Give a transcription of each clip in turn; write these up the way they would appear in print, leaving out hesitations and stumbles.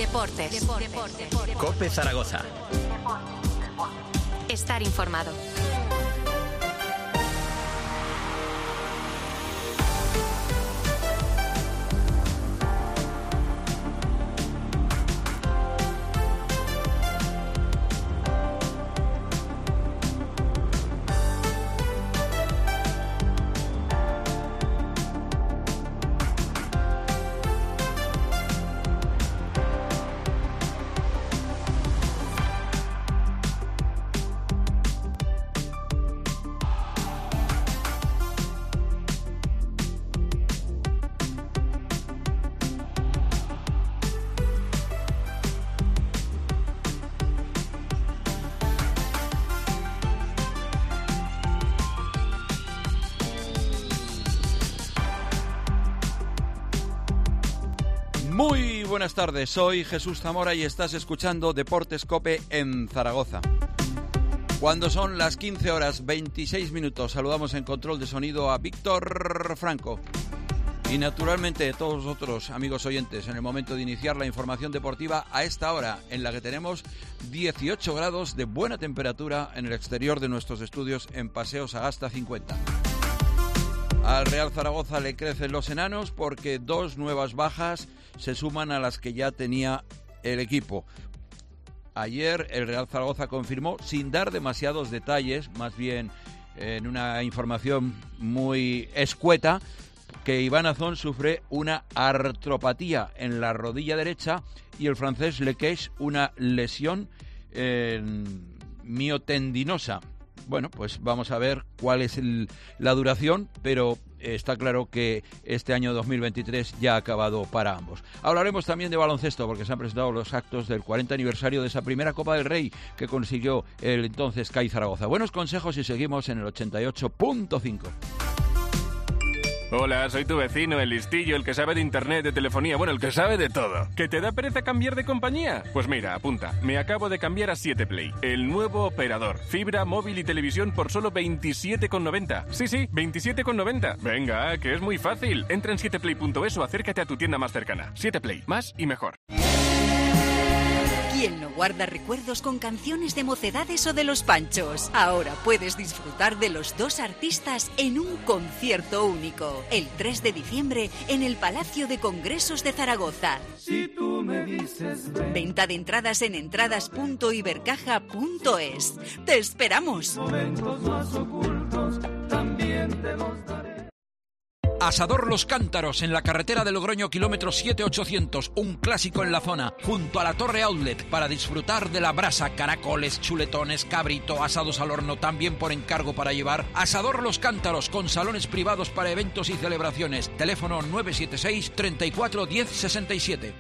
Deportes. COPE Zaragoza. Estar informado. Muy buenas tardes, soy Jesús Zamora y estás escuchando Deportes COPE en Zaragoza. Cuando son las 15 horas 26 minutos, saludamos en control de sonido a Víctor Franco. Y naturalmente todos vosotros, amigos oyentes, en el momento de iniciar la información deportiva a esta hora, en la que tenemos 18 grados de buena temperatura en el exterior de nuestros estudios en Paseo Sagasta 50. Al Real Zaragoza le crecen los enanos porque dos nuevas bajas se suman a las que ya tenía el equipo. Ayer el Real Zaragoza confirmó, sin dar demasiados detalles, más bien en una información muy escueta, que Iván Azón sufre una artropatía en la rodilla derecha y el francés Lequeix una lesión miotendinosa. Bueno, pues vamos a ver cuál es la duración, pero está claro que este año 2023 ya ha acabado para ambos. Hablaremos también de baloncesto, porque se han presentado los actos del 40 aniversario de esa primera Copa del Rey que consiguió el entonces CAI Zaragoza. Buenos consejos y seguimos en el 88.5. Hola, soy tu vecino, el listillo, el que sabe de internet, de telefonía, bueno, el que sabe de todo. ¿Que te da pereza cambiar de compañía? Pues mira, apunta, me acabo de cambiar a 7play, el nuevo operador. Fibra, móvil y televisión por solo 27,90. Sí, 27,90. Venga, que es muy fácil. Entra en 7play.es o acércate a tu tienda más cercana. 7play, más y mejor. ¿Quién no guarda recuerdos con canciones de Mocedades o de Los Panchos? Ahora puedes disfrutar de los dos artistas en un concierto único. El 3 de diciembre en el Palacio de Congresos de Zaragoza. Si tú me dices ven. Venta de entradas en entradas.ibercaja.es. ¡Te esperamos! Momentos más ocultos también te los daré. Asador Los Cántaros, en la carretera de Logroño, kilómetro 7800, un clásico en la zona, junto a la Torre Outlet, para disfrutar de la brasa, caracoles, chuletones, cabrito, asados al horno, también por encargo para llevar. Asador Los Cántaros, con salones privados para eventos y celebraciones. Teléfono 976 34 10 67.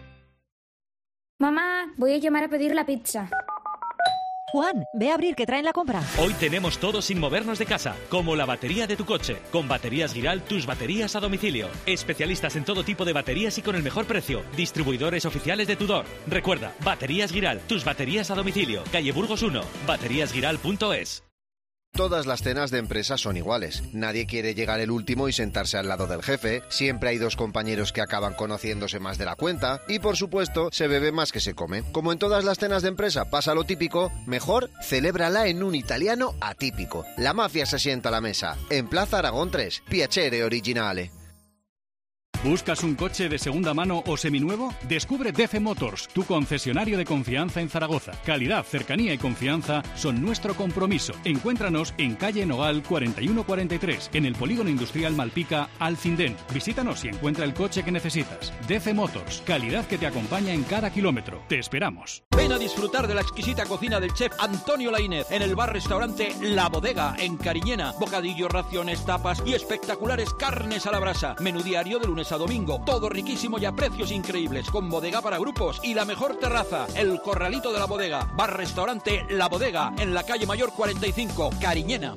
Mamá, voy a llamar a pedir la pizza. Juan, ve a abrir que traen la compra. Hoy tenemos todo sin movernos de casa, como la batería de tu coche. Con Baterías Giral, tus baterías a domicilio. Especialistas en todo tipo de baterías y con el mejor precio. Distribuidores oficiales de Tudor. Recuerda, Baterías Giral, tus baterías a domicilio. Calle Burgos 1, bateríasgiral.es. Todas las cenas de empresa son iguales. Nadie quiere llegar el último y sentarse al lado del jefe. Siempre hay dos compañeros que acaban conociéndose más de la cuenta. Y por supuesto, se bebe más que se come. Como en todas las cenas de empresa pasa lo típico, mejor celébrala en un italiano atípico. La mafia se sienta a la mesa. En Plaza Aragón 3. Piacere originale. ¿Buscas un coche de segunda mano o seminuevo? Descubre DF Motors, tu concesionario de confianza en Zaragoza. Calidad, cercanía y confianza son nuestro compromiso. Encuéntranos en calle Nogal 4143, en el Polígono Industrial Malpica, Alcindén. Visítanos y encuentra el coche que necesitas. DF Motors, calidad que te acompaña en cada kilómetro. Te esperamos. Ven a disfrutar de la exquisita cocina del chef Antonio Laínez en el bar-restaurante La Bodega, en Cariñena. Bocadillos, raciones, tapas y espectaculares carnes a la brasa. Menú diario de lunes a domingo. Todo riquísimo y a precios increíbles, con bodega para grupos y la mejor terraza. El Corralito de la Bodega. Bar-restaurante La Bodega, en la calle Mayor 45, Cariñena.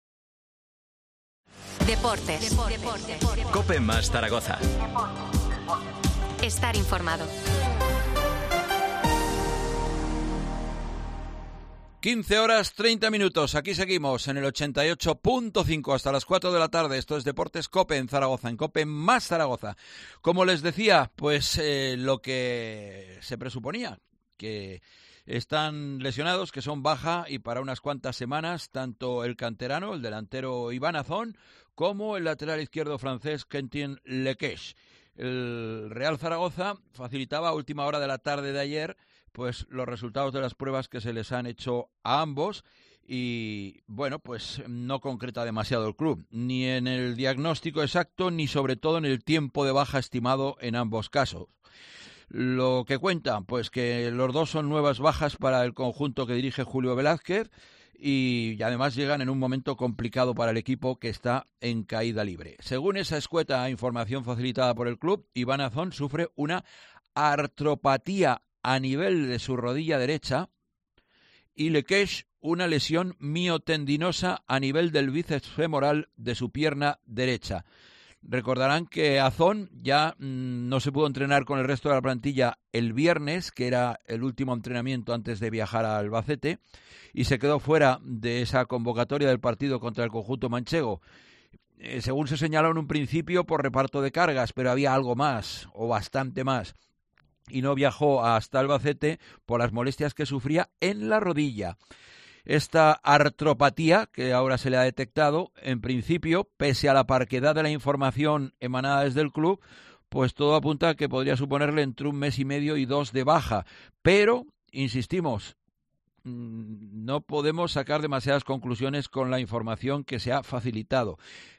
Deportes. COPE más Zaragoza. Estar informado. 15 horas 30 minutos, aquí seguimos en el 88.5 hasta las 4 de la tarde. Esto es Deportes COPE en Zaragoza, en COPE más Zaragoza. Como les decía, pues lo que se presuponía, que están lesionados, que son baja y para unas cuantas semanas, tanto el canterano, el delantero Iván Azón, como el lateral izquierdo francés Quentin Lequeix. El Real Zaragoza facilitaba a última hora de la tarde de ayer pues los resultados de las pruebas que se les han hecho a ambos y, bueno, pues no concreta demasiado el club, ni en el diagnóstico exacto, ni sobre todo en el tiempo de baja estimado en ambos casos. Lo que cuentan, pues que los dos son nuevas bajas para el conjunto que dirige Julio Velázquez y además llegan en un momento complicado para el equipo que está en caída libre. Según esa escueta información facilitada por el club, Iván Azón sufre una artropatía a nivel de su rodilla derecha y Lequeix una lesión miotendinosa a nivel del bíceps femoral de su pierna derecha. Recordarán que Azón ya no se pudo entrenar con el resto de la plantilla el viernes, que era el último entrenamiento antes de viajar a Albacete, y se quedó fuera de esa convocatoria del partido contra el conjunto manchego. Según se señaló en un principio por reparto de cargas, pero había algo más, o bastante más, y no viajó hasta Albacete por las molestias que sufría en la rodilla. Esta artropatía, que ahora se le ha detectado, en principio, pese a la parquedad de la información emanada desde el club, pues todo apunta a que podría suponerle entre 1 mes y medio y 2 de baja. Pero, insistimos, no podemos sacar demasiadas conclusiones con la información que se ha facilitado.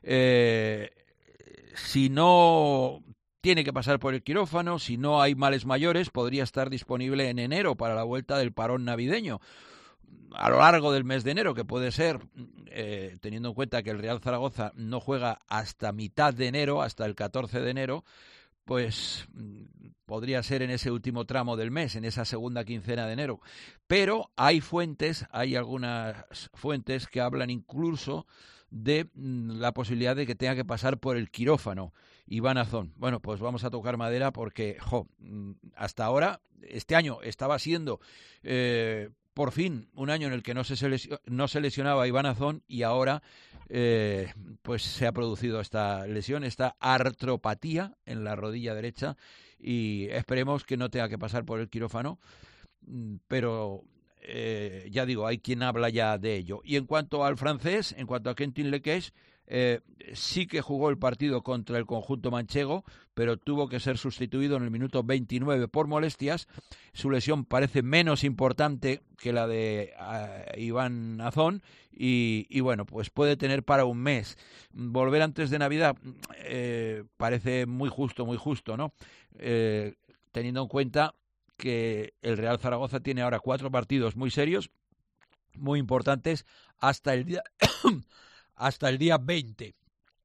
Si no tiene que pasar por el quirófano, si no hay males mayores, podría estar disponible en enero para la vuelta del parón navideño. A lo largo del mes de enero, que puede ser, teniendo en cuenta que el Real Zaragoza no juega hasta mitad de enero, hasta el 14 de enero, pues podría ser en ese último tramo del mes, en esa segunda quincena de enero. Pero hay algunas fuentes que hablan incluso de la posibilidad de que tenga que pasar por el quirófano Iván Azón. Bueno, pues vamos a tocar madera porque, hasta ahora, este año estaba siendo por fin un año en el que no se lesionaba Iván Azón y ahora pues se ha producido esta lesión, esta artropatía en la rodilla derecha y esperemos que no tenga que pasar por el quirófano, pero ya digo, hay quien habla ya de ello. Y en cuanto al francés, en cuanto a Quentin Lequeix, sí que jugó el partido contra el conjunto manchego, pero tuvo que ser sustituido en el minuto 29 por molestias. Su lesión parece menos importante que la de Iván Azón y bueno, pues puede tener para 1 mes. Volver antes de Navidad parece muy justo, ¿no? Teniendo en cuenta que el Real Zaragoza tiene ahora 4 partidos muy serios, muy importantes, hasta el día 20.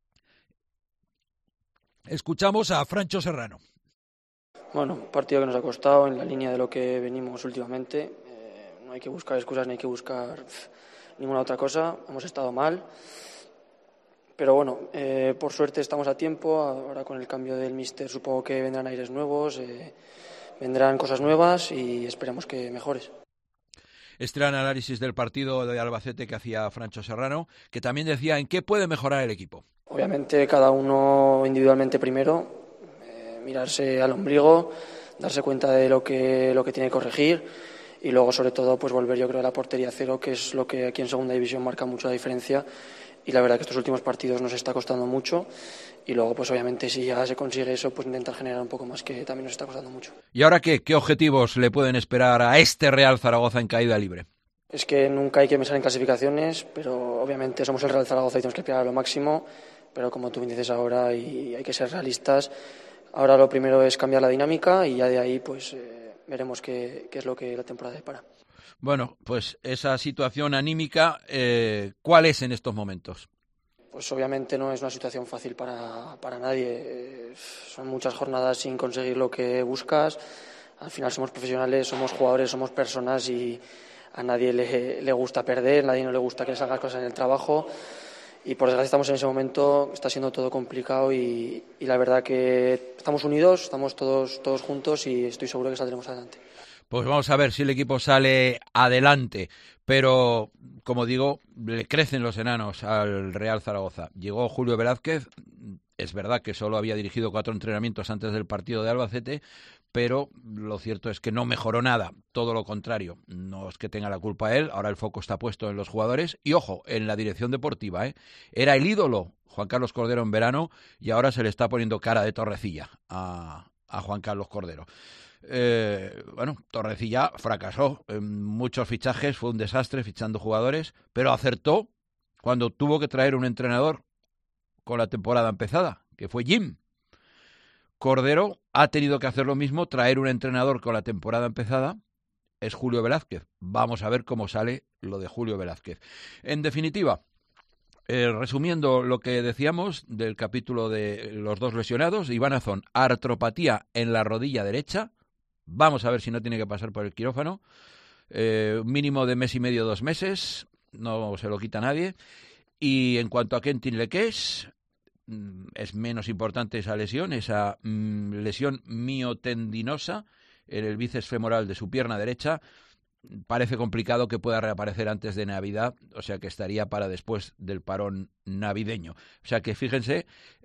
Escuchamos a Francho Serrano. Bueno, un partido que nos ha costado en la línea de lo que venimos últimamente. No hay que buscar excusas, no hay que buscar ninguna otra cosa. Hemos estado mal. Pero bueno, por suerte estamos a tiempo. Ahora con el cambio del míster supongo que vendrán aires nuevos, vendrán cosas nuevas y esperemos que mejores. Este era el análisis del partido de Albacete que hacía Francho Serrano, que también decía en qué puede mejorar el equipo. Obviamente cada uno individualmente primero, mirarse al ombligo, darse cuenta de lo que tiene que corregir y luego sobre todo pues volver yo creo a la portería cero, que es lo que aquí en segunda división marca mucho la diferencia y la verdad que estos últimos partidos nos está costando mucho y luego pues obviamente si ya se consigue eso pues intentar generar un poco más, que también nos está costando mucho. ¿Y ahora qué objetivos le pueden esperar a este Real Zaragoza en caída libre? Es que nunca hay que pensar en clasificaciones, pero obviamente somos el Real Zaragoza y tenemos que aspirar a lo máximo, pero como tú me dices ahora y hay que ser realistas, ahora lo primero es cambiar la dinámica y ya de ahí pues veremos qué es lo que la temporada depara. Bueno, pues esa situación anímica, ¿cuál es en estos momentos? Pues obviamente no es una situación fácil para nadie. Son muchas jornadas sin conseguir lo que buscas. Al final somos profesionales, somos jugadores, somos personas y a nadie le gusta perder, a nadie no le gusta que le salgan cosas en el trabajo. Y por desgracia estamos en ese momento, está siendo todo complicado y la verdad que estamos unidos, estamos todos juntos y estoy seguro que saldremos adelante. Pues vamos a ver si el equipo sale adelante, pero como digo, le crecen los enanos al Real Zaragoza. Llegó Julio Velázquez, es verdad que solo había dirigido 4 entrenamientos antes del partido de Albacete, pero lo cierto es que no mejoró nada, todo lo contrario. No es que tenga la culpa él, ahora el foco está puesto en los jugadores y, ojo, en la dirección deportiva, ¿eh? Era el ídolo Juan Carlos Cordero en verano y ahora se le está poniendo cara de Torrecilla a Juan Carlos Cordero. Bueno, Torrecilla fracasó en muchos fichajes, fue un desastre fichando jugadores, pero acertó cuando tuvo que traer un entrenador con la temporada empezada, que fue Jim. Cordero ha tenido que hacer lo mismo, traer un entrenador con la temporada empezada, es Julio Velázquez. Vamos a ver cómo sale lo de Julio Velázquez. En definitiva, resumiendo lo que decíamos del capítulo de los 2 lesionados, Iván Azón, artropatía en la rodilla derecha. Vamos a ver si no tiene que pasar por el quirófano. Mínimo de mes y medio, 2 meses. No se lo quita nadie. Y en cuanto a Quentin Lequés, es menos importante esa lesión lesión miotendinosa en el bíceps femoral de su pierna derecha. Parece complicado que pueda reaparecer antes de Navidad, o sea que estaría para después del parón navideño. O sea que fíjense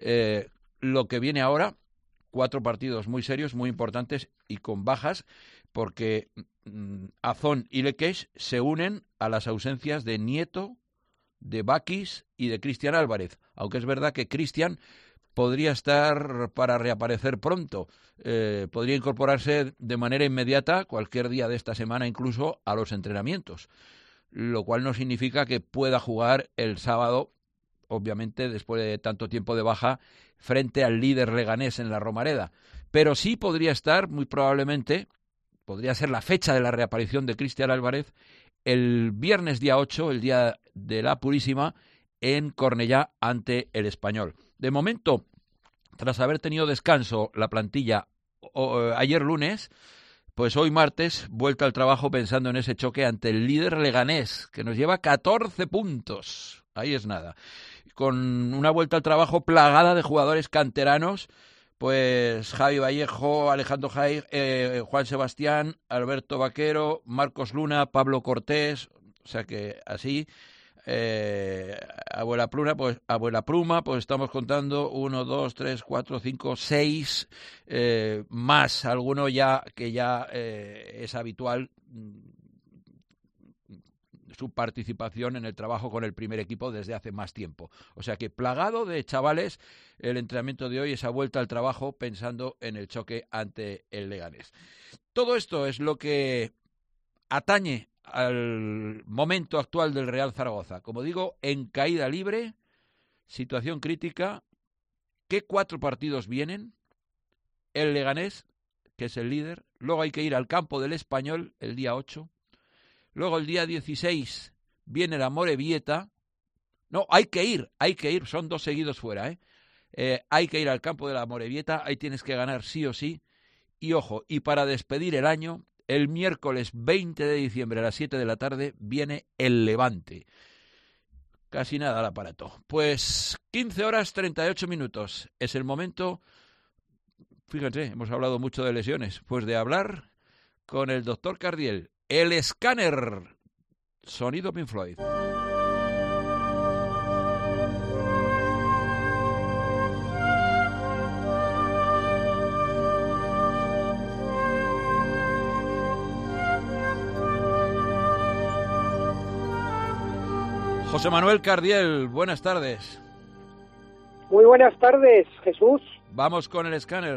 lo que viene ahora. 4 partidos muy serios, muy importantes y con bajas, porque Azón y Lequés se unen a las ausencias de Nieto, de Bakis y de Cristian Álvarez, aunque es verdad que Cristian podría estar para reaparecer pronto, podría incorporarse de manera inmediata, cualquier día de esta semana incluso, a los entrenamientos, lo cual no significa que pueda jugar el sábado, obviamente después de tanto tiempo de baja, frente al líder leganés en la Romareda, pero sí podría estar, muy probablemente, podría ser la fecha de la reaparición de Cristian Álvarez, el viernes día 8, el día de la Purísima, en Cornellá ante el Español. De momento, tras haber tenido descanso la plantilla ayer lunes, pues hoy martes, vuelta al trabajo pensando en ese choque ante el líder leganés, que nos lleva 14 puntos. Ahí es nada. Con una vuelta al trabajo plagada de jugadores canteranos, pues Javi Vallejo, Alejandro Jair, Juan Sebastián, Alberto Vaquero, Marcos Luna, Pablo Cortés, o sea que así, Abuela Pluma, pues estamos contando 1, 2, 3, 4, 5, 6, más alguno ya que ya es habitual su participación en el trabajo con el primer equipo desde hace más tiempo. O sea que plagado de chavales el entrenamiento de hoy, esa vuelta al trabajo pensando en el choque ante el Leganés. Todo esto es lo que atañe al momento actual del Real Zaragoza. Como digo, en caída libre, situación crítica. ¿Qué 4 partidos vienen? El Leganés, que es el líder. Luego hay que ir al campo del Español el día 8. Luego el día 16 viene la Amorebieta. No, hay que ir, son 2 seguidos fuera, hay que ir al campo de la Amorebieta, ahí tienes que ganar sí o sí. Y ojo, y para despedir el año, el miércoles 20 de diciembre a las 7 de la tarde viene el Levante. Casi nada al aparato. Pues 15 horas 38 minutos. Es el momento, fíjense, hemos hablado mucho de lesiones, pues de hablar con el doctor Cardiel. El escáner. Sonido Pink Floyd. José Manuel Cardiel, buenas tardes. Muy buenas tardes, Jesús. Vamos con el escáner.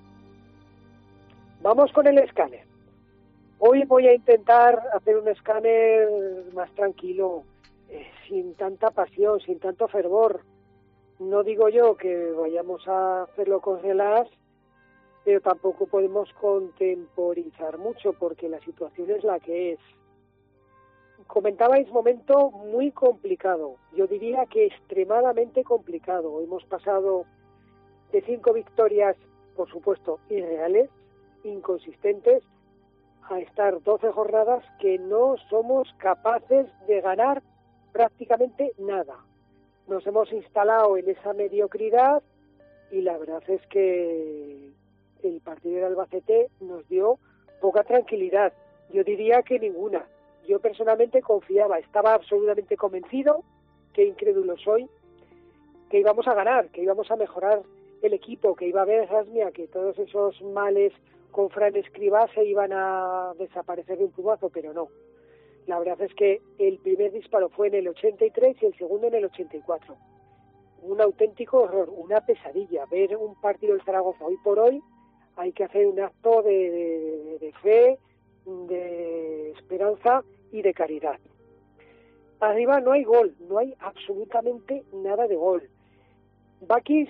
Vamos con el escáner. Hoy voy a intentar hacer un escáner más tranquilo, sin tanta pasión, sin tanto fervor. No digo yo que vayamos a hacerlo con relax, pero tampoco podemos contemporizar mucho porque la situación es la que es. Comentabais momento muy complicado, yo diría que extremadamente complicado. Hemos pasado de 5 victorias, por supuesto, irreales, inconsistentes, a estar 12 jornadas que no somos capaces de ganar prácticamente nada. Nos hemos instalado en esa mediocridad y la verdad es que el partido de Albacete nos dio poca tranquilidad. Yo diría que ninguna. Yo personalmente confiaba, estaba absolutamente convencido, que incrédulo soy, que íbamos a ganar, que íbamos a mejorar el equipo, que iba a haber rasmia, que todos esos males con Fran Escribá se iban a desaparecer de un plumazo, pero no. La verdad es que el primer disparo fue en el 83 y el segundo en el 84. Un auténtico horror, una pesadilla. Ver un partido del Zaragoza hoy por hoy, hay que hacer un acto de fe, de esperanza y de caridad. Arriba no hay gol, no hay absolutamente nada de gol. Bakis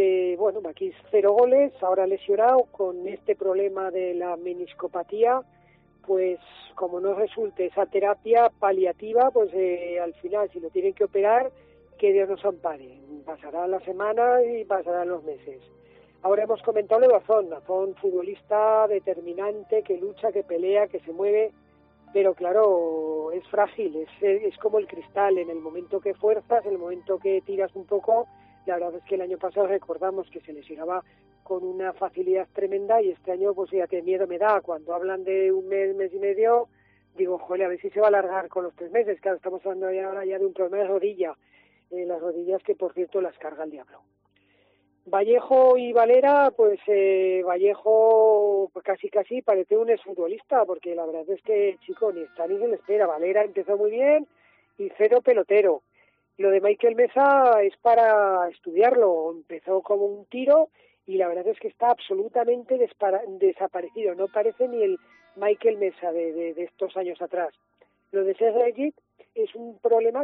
0 goles, ahora lesionado con este problema de la meniscopatía, pues como no resulte esa terapia paliativa, pues al final si lo tienen que operar, que Dios nos ampare. Pasará la semana y pasarán los meses. Ahora hemos comentado de Azón, futbolista determinante, que lucha, que pelea, que se mueve, pero claro, es frágil, es como el cristal, en el momento que fuerzas, en el momento que tiras un poco. La verdad es que el año pasado recordamos que se lesionaba con una facilidad tremenda y este año, pues fíjate, miedo me da. Cuando hablan de un mes y medio, digo, joder, a ver si se va a alargar con los 3 meses. Claro, estamos hablando ahora ya de un problema de rodilla. Las rodillas que, por cierto, las carga el diablo. Vallejo y Valera, pues Vallejo pues casi parece un exfutbolista, porque la verdad es que, chico, ni está ni se le espera. Valera empezó muy bien y 0 pelotero. Lo de Michael Mesa es para estudiarlo. Empezó como un tiro y la verdad es que está absolutamente desaparecido. No parece ni el Michael Mesa de estos años atrás. Lo de Sergej es un problema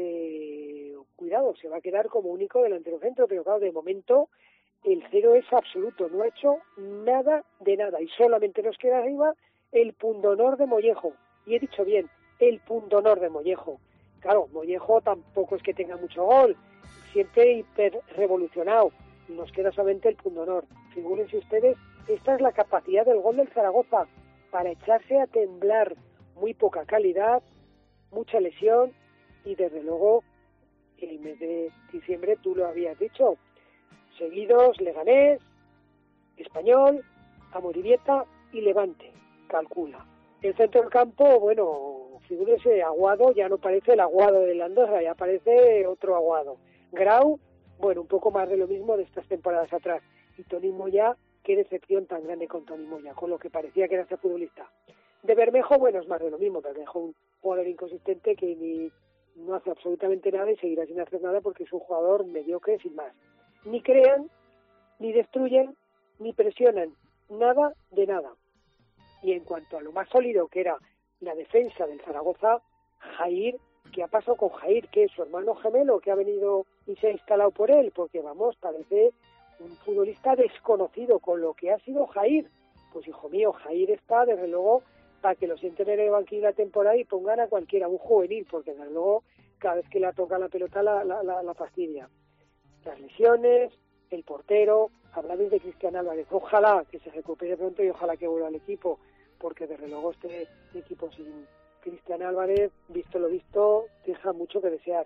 que, cuidado, se va a quedar como único delantero centro, pero claro, de momento el 0 es absoluto. No ha hecho nada de nada y solamente nos queda arriba el pundonor de Mollejo. Y he dicho bien, el pundonor de Mollejo. Claro, Mollejo tampoco es que tenga mucho gol, siempre hiper revolucionado. Nos queda solamente el pundonor. Figúrense ustedes, esta es la capacidad del gol del Zaragoza, para echarse a temblar. Muy poca calidad, mucha lesión y desde luego el mes de diciembre, tú lo habías dicho, seguidos Leganés, Español, Amorebieta y Levante, calcula. El centro del campo, bueno, figúrese, Aguado ya no parece el Aguado de la Andorra, ya parece otro Aguado. Grau, bueno, un poco más de lo mismo de estas temporadas atrás. Y Toni Moya, qué decepción tan grande con Toni Moya, con lo que parecía que era este futbolista. De Bermejo, bueno, es más de lo mismo. Bermejo, un jugador inconsistente que no hace absolutamente nada y seguirá sin hacer nada porque es un jugador mediocre sin más. Ni crean, ni destruyen, ni presionan, nada de nada. Y en cuanto a lo más sólido que era la defensa del Zaragoza, Jair, ¿qué ha pasado con Jair? Que es su hermano gemelo que ha venido y se ha instalado por él, porque vamos, parece un futbolista desconocido con lo que ha sido Jair. Pues hijo mío, Jair está desde luego para que lo sienten en el banquillo la temporada y pongan a cualquiera, un juvenil, porque desde luego cada vez que le toca la pelota la fastidia. Las lesiones, el portero, hablamos de Cristian Álvarez, ojalá que se recupere pronto y ojalá que vuelva al equipo, porque desde luego este equipo sin Cristian Álvarez, visto lo visto, deja mucho que desear.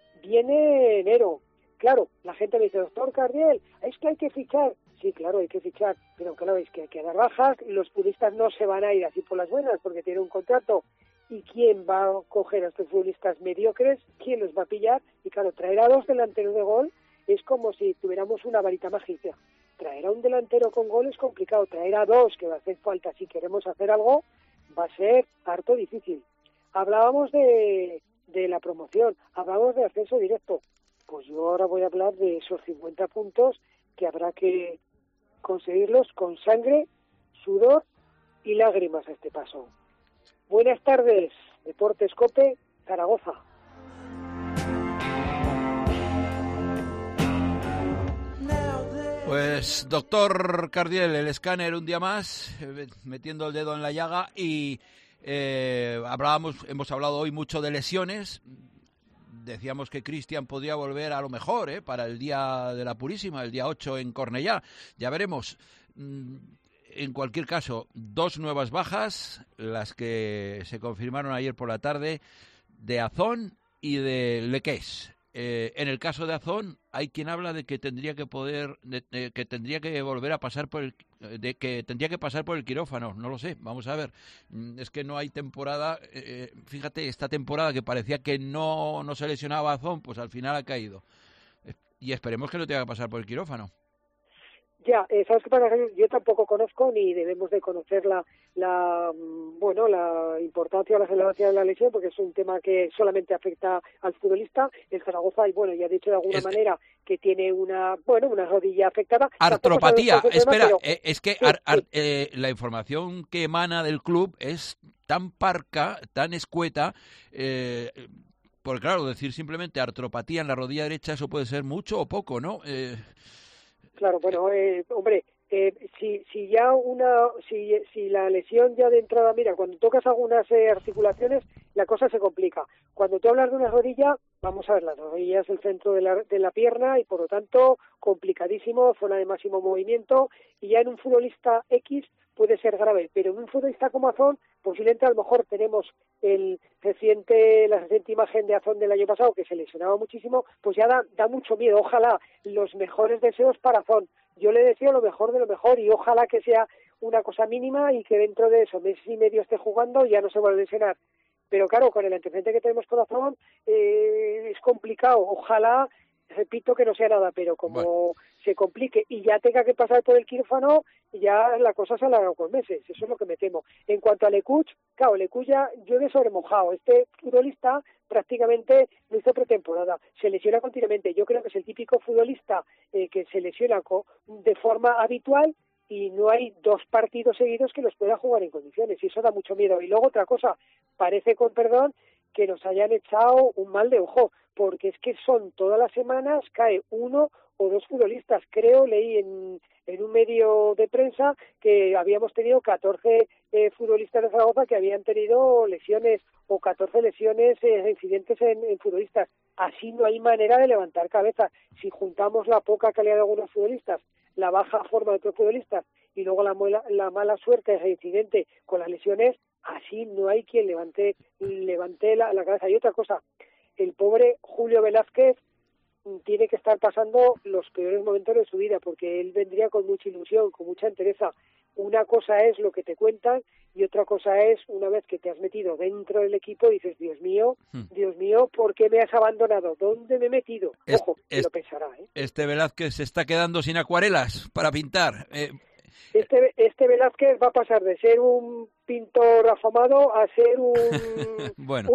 Viene enero, claro, la gente me dice, doctor Cardiel, es que hay que fichar. Sí, claro, hay que fichar, pero claro, es que hay que dar bajas, los futbolistas no se van a ir así por las buenas porque tienen un contrato. ¿Y quién va a coger a estos futbolistas mediocres? ¿Quién los va a pillar? Y claro, traer a 2 delanteros de gol es como si tuviéramos una varita mágica. Traer a un delantero con gol es complicado, traer a 2, que va a hacer falta si queremos hacer algo, va a ser harto difícil. Hablábamos de la promoción, hablábamos de ascenso directo. Pues yo ahora voy a hablar de esos 50 puntos que habrá que conseguirlos con sangre, sudor y lágrimas a este paso. Buenas tardes, Deportes Cope, Zaragoza. Pues doctor Cardiel, el escáner un día más, metiendo el dedo en la llaga y hemos hablado hoy mucho de lesiones. Decíamos que Cristian podía volver a lo mejor para el día de la Purísima, el día 8 en Cornellá. Ya veremos. En cualquier caso, 2 nuevas bajas, las que se confirmaron ayer por la tarde, de Azón y de Lequés. En el caso de Azón, hay quien habla de que tendría que que tendría que volver a pasar que tendría que pasar por el quirófano. No lo sé, vamos a ver. Es que no hay temporada. Fíjate, esta temporada que parecía que no se lesionaba Azón, pues al final ha caído. Y esperemos que no tenga que pasar por el quirófano. Ya, ¿sabes qué pasa? Yo tampoco conozco ni debemos de conocer la importancia o la relevancia de la lesión, porque es un tema que solamente afecta al futbolista. El Zaragoza, y bueno, ya he dicho de alguna manera que tiene una rodilla afectada. Artropatía, espera, pero... es que la información que emana del club es tan parca, tan escueta, porque claro, decir simplemente artropatía en la rodilla derecha, eso puede ser mucho o poco, ¿no? Claro, bueno, hombre, si la lesión ya de entrada, mira, cuando tocas algunas articulaciones, la cosa se complica. Cuando tú hablas de una rodilla, vamos a ver, la rodilla es el centro de la pierna y por lo tanto complicadísimo, zona de máximo movimiento, y ya en un futbolista X puede ser grave, pero en un futbolista como Azón, posiblemente a lo mejor tenemos la reciente imagen de Azón del año pasado, que se lesionaba muchísimo, pues ya da mucho miedo. Ojalá los mejores deseos para Azón. Yo le deseo lo mejor de lo mejor y ojalá que sea una cosa mínima y que dentro de eso, mes y medio esté jugando y ya no se vuelva a lesionar. Pero claro, con el antecedente que tenemos con Azón, es complicado. Ojalá, repito, que no sea nada, pero como se complique y ya tenga que pasar por el quirófano, ya la cosa se alarga con meses. Eso es lo que me temo. En cuanto a Lekuch, claro, Lekuch ya llueve sobre mojado. Este futbolista prácticamente no hizo pretemporada, se lesiona continuamente. Yo creo que es el típico futbolista que se lesiona de forma habitual y no hay 2 partidos seguidos que los pueda jugar en condiciones, y eso da mucho miedo. Y luego otra cosa, parece, con perdón, que nos hayan echado un mal de ojo, porque es que son todas las semanas, cae 1 o 2 futbolistas. Creo, leí en un medio de prensa que habíamos tenido 14 futbolistas de Zaragoza que habían tenido lesiones, o 14 lesiones, incidentes en futbolistas. Así no hay manera de levantar cabeza. Si juntamos la poca calidad de algunos futbolistas, la baja forma de otros futbolistas y luego la mala suerte de incidente con las lesiones, así no hay quien levante la cabeza. Y otra cosa, el pobre Julio Velázquez tiene que estar pasando los peores momentos de su vida, porque él vendría con mucha ilusión, con mucha entereza. Una cosa es lo que te cuentan y otra cosa es una vez que te has metido dentro del equipo y dices, Dios mío, ¿por qué me has abandonado? ¿Dónde me he metido? Ojo, que lo pensará, ¿eh? Este Velázquez se está quedando sin acuarelas para pintar. Este Velázquez va a pasar de ser un pintor afamado a ser un... Bueno,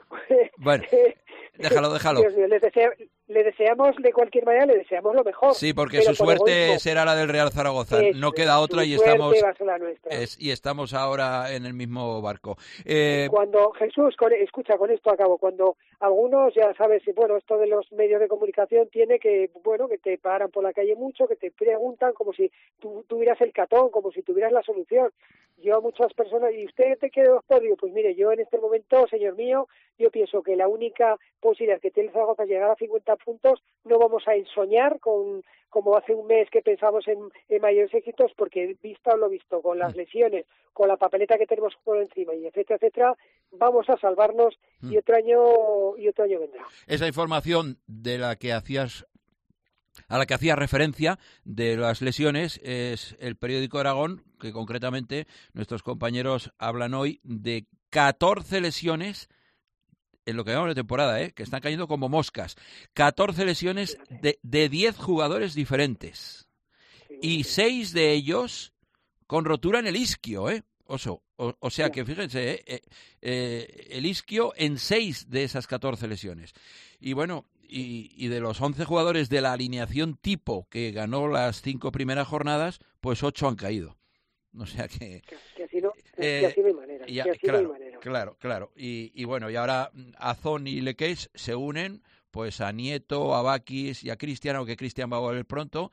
déjalo. Dios mío, le deseamos, de cualquier manera, le deseamos lo mejor. Sí, porque su suerte será la del Real Zaragoza. No queda otra y estamos ahora en el mismo barco. Cuando Jesús, escucha, con esto acabo, cuando algunos, ya sabes, esto de los medios de comunicación tiene que te paran por la calle mucho, que te preguntan como si tú tuvieras el catón, como si tuvieras la solución. Yo a muchas personas, ¿y usted te quiere, doctor? Digo, pues mire, yo en este momento, señor mío, yo pienso que la única posibilidad que tiene Zaragoza es llegar a 50 puntos. No vamos a ensoñar como hace un mes que pensamos en mayores éxitos, porque visto lo visto, con las lesiones, con la papeleta que tenemos por encima y etcétera, vamos a salvarnos y otro año vendrá. Esa información a la que hacía referencia de las lesiones es el periódico Aragón, que concretamente nuestros compañeros hablan hoy de 14 lesiones en lo que llamamos de temporada, que están cayendo como moscas. 14 lesiones de 10 jugadores diferentes. Y 6 de ellos con rotura en el isquio, O sea que fíjense, el isquio en 6 de esas 14 lesiones. Y bueno, y de los 11 jugadores de la alineación tipo que ganó las 5 primeras jornadas, pues 8 han caído. O sea que así no hay manera. Claro. Y bueno, y ahora Azón y Lequeix se unen pues a Nieto, a Bakis y a Cristian, aunque Cristian va a volver pronto.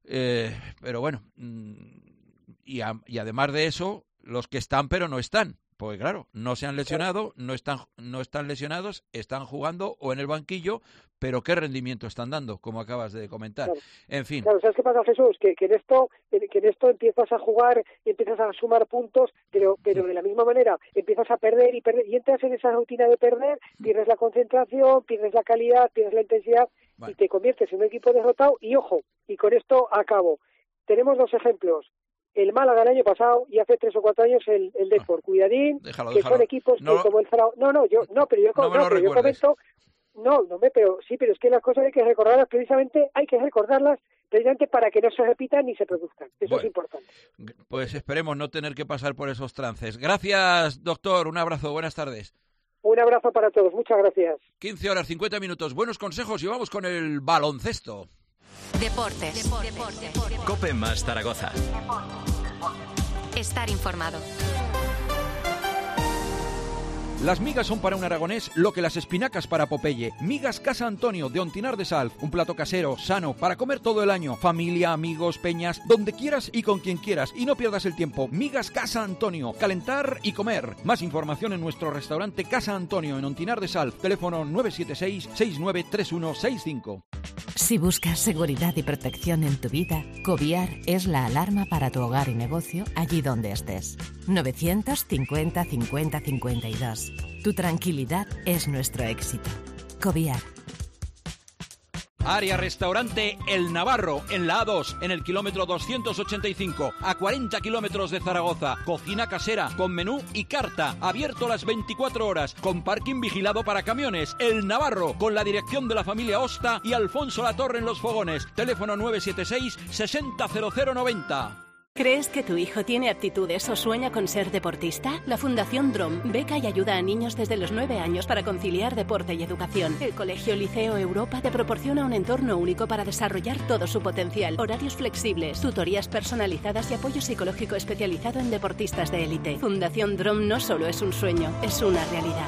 Pero bueno, y además de eso, los que están pero no están, Porque claro, no se han lesionado, no están lesionados, están jugando o en el banquillo, pero ¿qué rendimiento están dando? Como acabas de comentar. Claro. En fin. Claro, ¿sabes qué pasa, Jesús? Que en esto empiezas a jugar, empiezas a sumar puntos, pero de la misma manera empiezas a perder y entras en esa rutina de perder, pierdes la concentración, pierdes la calidad, pierdes la intensidad y te conviertes en un equipo derrotado. Y ojo, y con esto acabo. Tenemos 2 ejemplos. El Málaga el año pasado y hace 3 o 4 años el Depor. Cuidadín, déjalo. Son equipos que como el Zaragoza... pero yo comento... pero es que las cosas hay que recordarlas precisamente para que no se repitan ni se produzcan. Eso es importante. Pues esperemos no tener que pasar por esos trances. Gracias, doctor. Un abrazo. Buenas tardes. Un abrazo para todos. Muchas gracias. 15 horas, 50 minutos. Buenos consejos y vamos con el baloncesto. Deportes. Cope más Zaragoza. Estar informado. Las migas son para un aragonés lo que las espinacas para Popeye. Migas Casa Antonio de Ontinar de Salv. Un plato casero, sano, para comer todo el año. Familia, amigos, peñas, donde quieras y con quien quieras. Y no pierdas el tiempo. Migas Casa Antonio. Calentar y comer. Más información en nuestro restaurante Casa Antonio en Ontinar de Salv. Teléfono 976-693165. Si buscas seguridad y protección en tu vida, Coviar es la alarma para tu hogar y negocio allí donde estés. 950 50 52. Tu tranquilidad es nuestro éxito. Coviar. Área Restaurante El Navarro, en la A2, en el kilómetro 285, a 40 kilómetros de Zaragoza. Cocina casera, con menú y carta, abierto las 24 horas, con parking vigilado para camiones. El Navarro, con la dirección de la familia Osta y Alfonso Latorre en los fogones. Teléfono 976 600090. ¿Crees que tu hijo tiene aptitudes o sueña con ser deportista? La Fundación DROM beca y ayuda a niños desde los 9 años para conciliar deporte y educación. El Colegio Liceo Europa te proporciona un entorno único para desarrollar todo su potencial. Horarios flexibles, tutorías personalizadas y apoyo psicológico especializado en deportistas de élite. Fundación DROM no solo es un sueño, es una realidad.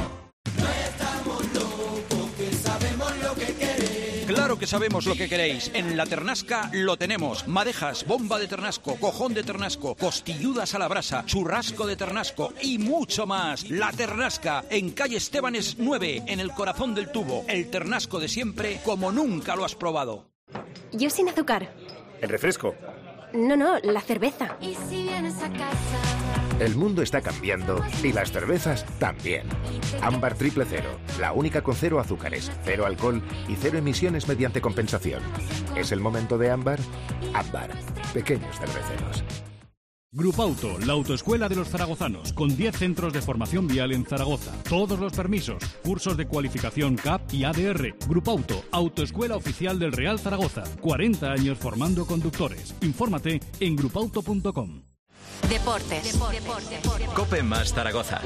Claro que sabemos lo que queréis. En La Ternasca lo tenemos. Madejas, bomba de ternasco, cojón de ternasco, costilludas a la brasa, churrasco de ternasco y mucho más. La Ternasca, en calle Estebanes 9, en el corazón del tubo. El ternasco de siempre, como nunca lo has probado. Yo sin azúcar. ¿El refresco? No, la cerveza. ¿Y si vienes a casa? El mundo está cambiando y las cervezas también. Ámbar Triple Cero, la única con 0 azúcares, 0 alcohol y 0 emisiones mediante compensación. ¿Es el momento de Ámbar? Ámbar, pequeños cerveceros. Grupauto, la autoescuela de los zaragozanos, con 10 centros de formación vial en Zaragoza. Todos los permisos, cursos de cualificación CAP y ADR. Grupauto, autoescuela oficial del Real Zaragoza. 40 años formando conductores. Infórmate en grupauto.com. Deportes. Cope más Zaragoza.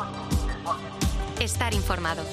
Estar informado.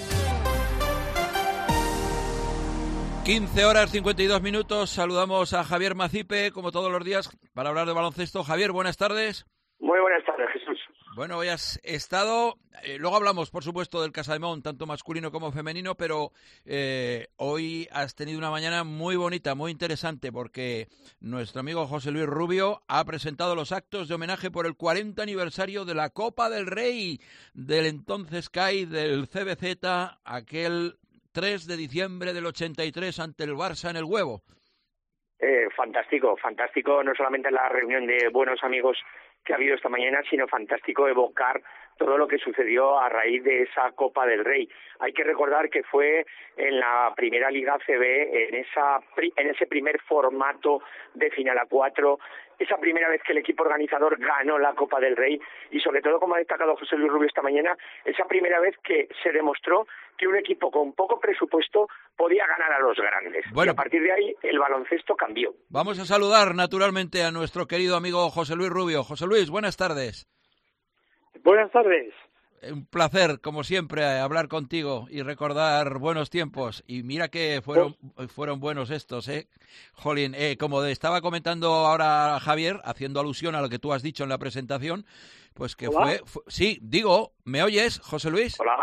15 horas 52 minutos. Saludamos a Javier Macipe, como todos los días, para hablar de baloncesto. Javier, buenas tardes. Muy buenas tardes, Jesús. Bueno, hoy has estado... luego hablamos, por supuesto, del Casademont, tanto masculino como femenino, pero hoy has tenido una mañana muy bonita, muy interesante, porque nuestro amigo José Luis Rubio ha presentado los actos de homenaje por el 40 aniversario de la Copa del Rey, del entonces CAI, del CBZ, aquel 3 de diciembre del 83 ante el Barça en el Huevo. Fantástico, no solamente la reunión de buenos amigos que ha habido esta mañana, sino fantástico evocar todo lo que sucedió a raíz de esa Copa del Rey. Hay que recordar que fue en la primera Liga ACB, en ese primer formato de final a 4, esa primera vez que el equipo organizador ganó la Copa del Rey y sobre todo, como ha destacado José Luis Rubio esta mañana, esa primera vez que se demostró que un equipo con poco presupuesto podía ganar a los grandes. Bueno, y a partir de ahí el baloncesto cambió. Vamos a saludar naturalmente a nuestro querido amigo José Luis Rubio. José Luis, buenas tardes. Buenas tardes. Un placer, como siempre, hablar contigo y recordar buenos tiempos. Y mira que fueron buenos estos, ¿eh? Jolín, como estaba comentando ahora Javier, haciendo alusión a lo que tú has dicho en la presentación, pues que fue... Sí, digo, ¿me oyes, José Luis? Hola.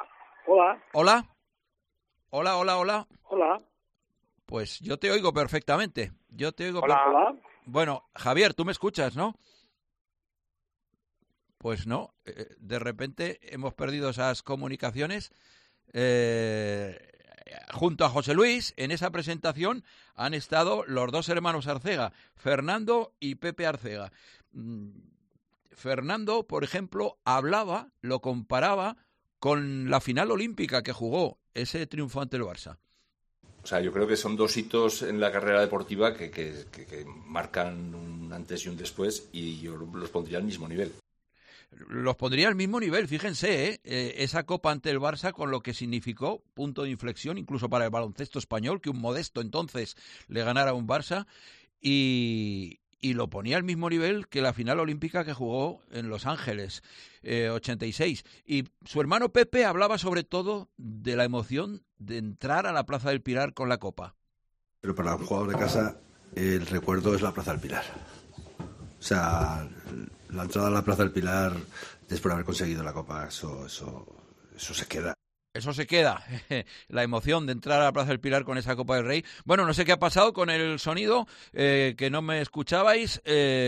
Hola. Pues yo te oigo perfectamente. Hola. Bueno, Javier, tú me escuchas, ¿no? Pues no, de repente hemos perdido esas comunicaciones. Junto a José Luis, en esa presentación han estado los dos hermanos Arcega, Fernando y Pepe Arcega. Fernando, por ejemplo, lo comparaba con la final olímpica que jugó, ese triunfo ante el Barça. O sea, yo creo que son dos hitos en la carrera deportiva que marcan un antes y un después, y yo los pondría al mismo nivel. Los pondría al mismo nivel, fíjense, esa Copa ante el Barça, con lo que significó punto de inflexión incluso para el baloncesto español, que un modesto entonces le ganara a un Barça, y lo ponía al mismo nivel que la final olímpica que jugó en Los Ángeles, 86. Y su hermano Pepe hablaba sobre todo de la emoción de entrar a la Plaza del Pilar con la Copa. Pero para un jugador de casa, el recuerdo es la Plaza del Pilar. O sea, la entrada a la Plaza del Pilar después de haber conseguido la Copa, eso se queda. Eso se queda, la emoción de entrar a la Plaza del Pilar con esa Copa del Rey. Bueno, no sé qué ha pasado con el sonido, que no me escuchabais,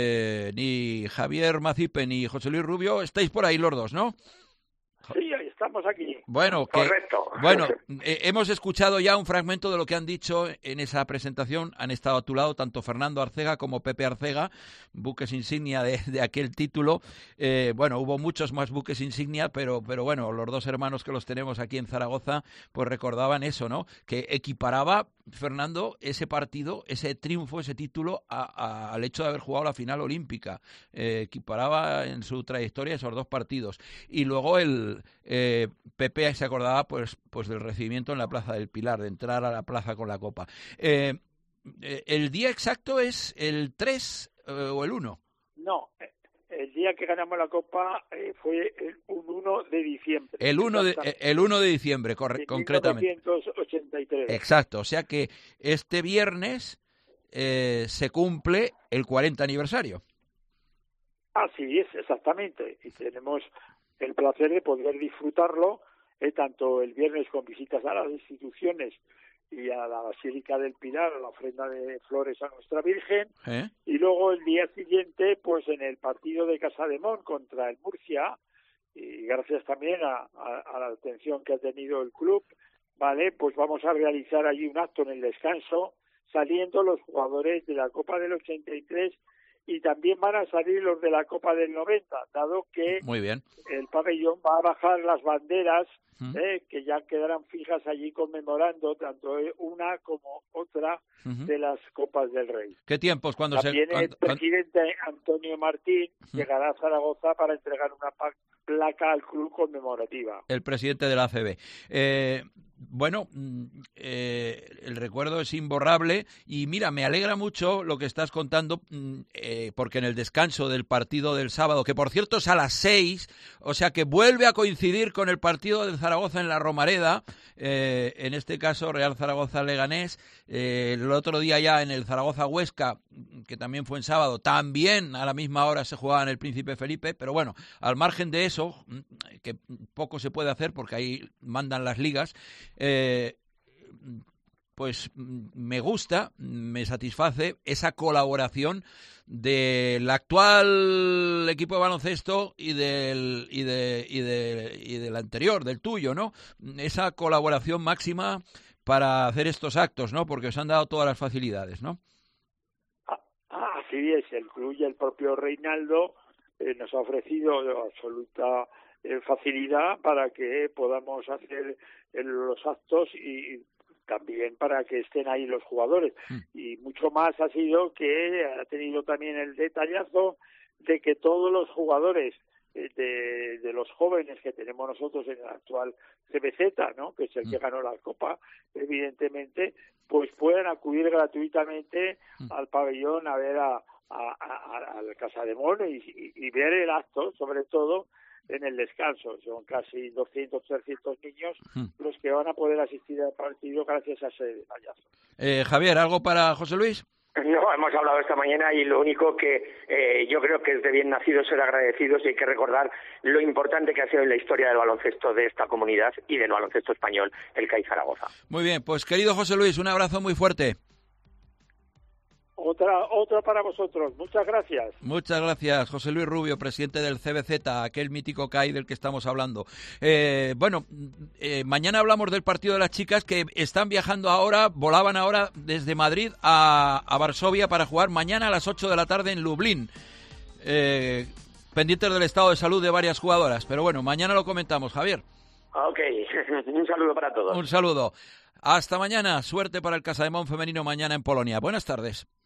ni Javier Macipe ni José Luis Rubio. Estáis por ahí los dos, ¿no? Sí, estamos aquí. Bueno, correcto. Bueno, hemos escuchado ya un fragmento de lo que han dicho en esa presentación. Han estado a tu lado tanto Fernando Arcega como Pepe Arcega, buques insignia de aquel título. Bueno, hubo muchos más buques insignia, pero bueno, los dos hermanos que los tenemos aquí en Zaragoza, pues recordaban eso, ¿no? Que equiparaba, Fernando, ese partido, ese triunfo, ese título al hecho de haber jugado la final olímpica. Equiparaba en su trayectoria esos dos partidos. Y luego Pepe se acordaba pues del recibimiento en la Plaza del Pilar, de entrar a la plaza con la Copa. ¿El día exacto es el 3 o el 1? No, el día que ganamos la Copa fue un 1 de diciembre. El 1 de diciembre, concretamente. 1983. Exacto, o sea que este viernes se cumple el 40 aniversario. Así es, exactamente. Y tenemos el placer de poder disfrutarlo, tanto el viernes con visitas a las instituciones y a la Basílica del Pilar, a la ofrenda de flores a nuestra Virgen, y luego el día siguiente, pues en el partido de Casademón contra el Murcia, y gracias también a la atención que ha tenido el club, vale, pues vamos a realizar allí un acto en el descanso, saliendo los jugadores de la Copa del 83, y también van a salir los de la Copa del 90, dado que muy bien, el pabellón va a bajar las banderas que ya quedarán fijas allí conmemorando tanto una como otra de las Copas del Rey. ¿Qué tiempos cuando también el presidente Antonio Martín llegará a Zaragoza para entregar una placa al club conmemorativa. El presidente de la ACB. Bueno, el recuerdo es imborrable y mira, me alegra mucho lo que estás contando, porque en el descanso del partido del sábado, que por cierto es a las 6, o sea que vuelve a coincidir con el partido del Zaragoza en la Romareda, en este caso Real Zaragoza-Leganés, el otro día ya en el Zaragoza-Huesca, que también fue en sábado, también a la misma hora se jugaba en el Príncipe Felipe, pero bueno, al margen de eso, que poco se puede hacer porque ahí mandan las ligas, pues me gusta, me satisface esa colaboración del actual equipo de baloncesto y del anterior, del tuyo, ¿no? Esa colaboración máxima para hacer estos actos, ¿no? Porque os han dado todas las facilidades, ¿no? Así es, el club y el propio Reinaldo nos ha ofrecido absoluta facilidad para que podamos hacer los actos y también para que estén ahí los jugadores. Y mucho más ha sido que ha tenido también el detallazo de que todos los jugadores de los jóvenes que tenemos nosotros en el actual CBZ, ¿no? Que es el que ganó la Copa, evidentemente, pues puedan acudir gratuitamente al pabellón a ver al Casademón y ver el acto, sobre todo en el descanso. Son casi 200, 300 niños los que van a poder asistir al partido gracias a ese detallazo. Javier, ¿algo para José Luis? No, hemos hablado esta mañana y lo único que yo creo que es de bien nacido ser agradecidos, y hay que recordar lo importante que ha sido en la historia del baloncesto de esta comunidad y del baloncesto español el CAI Zaragoza. Muy bien, pues querido José Luis, un abrazo muy fuerte. Otra para vosotros. Muchas gracias. Muchas gracias, José Luis Rubio, presidente del CBZ, aquel mítico CAI del que estamos hablando. Mañana hablamos del partido de las chicas que están viajando ahora, volaban ahora desde Madrid a Varsovia para jugar mañana a las 8 de la tarde en Lublin. Pendientes del estado de salud de varias jugadoras. Pero bueno, mañana lo comentamos, Javier. Ok, un saludo para todos. Un saludo. Hasta mañana. Suerte para el Casademont femenino mañana en Polonia. Buenas tardes.